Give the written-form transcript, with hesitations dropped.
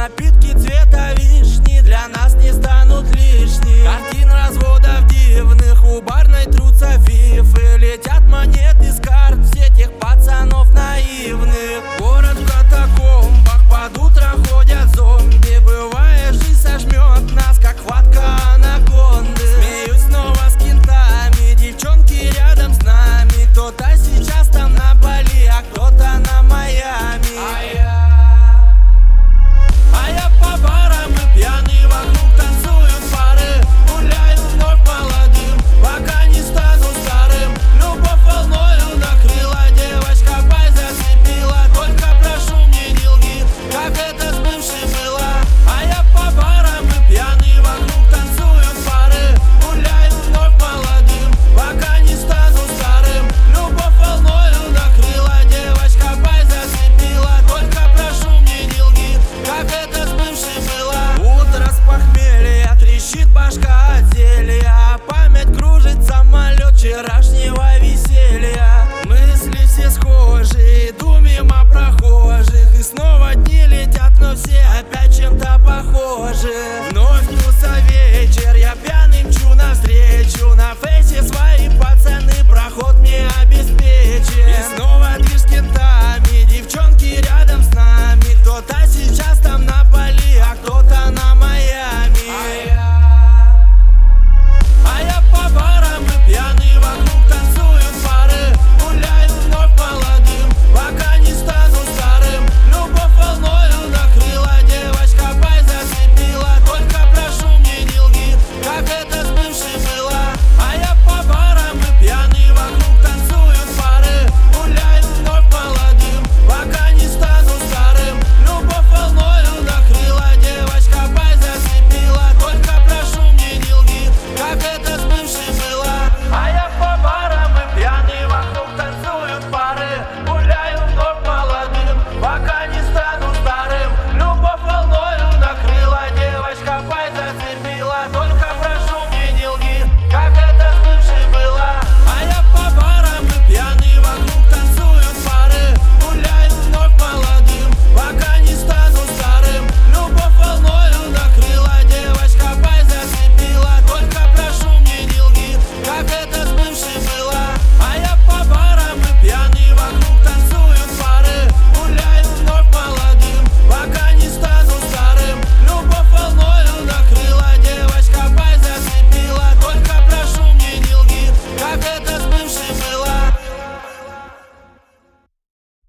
Напитки цвета вишни для нас не станут лишними. Картин разводов дивных, у барной трутся фифы. Летят монеты с карт все тех пацанов наивных. Город в катакомбах, под утро ходят зомби. Бывает, жизнь сожмет нас, как хватка анаконды. Смеюсь снова с кентами, девчонки рядом с нами. Кто-то сейчас там на Бали, а кто-то на Майами. А я по барам и пьяный, вокруг танцуют пары. Гуляю вновь молодым, пока не стану старым. Любовь волною накрыла, девочка пай зацепила. Только прошу, мне не лги, как это с бывшей было. А я по барам и пьяный, вокруг танцуют пары. Гуляю вновь молодым, пока не стану старым. Любовь волною накрыла, девочка пай зацепила. Только прошу, мне не лги, как это с бывшей было. Утро с похмелья, трещит башка от зелья. Память кружит самолет вчерашнего веселья. Мысли все схожи, иду мимо прохожих. И снова дни летят, но все опять чем-то похожи. Вновь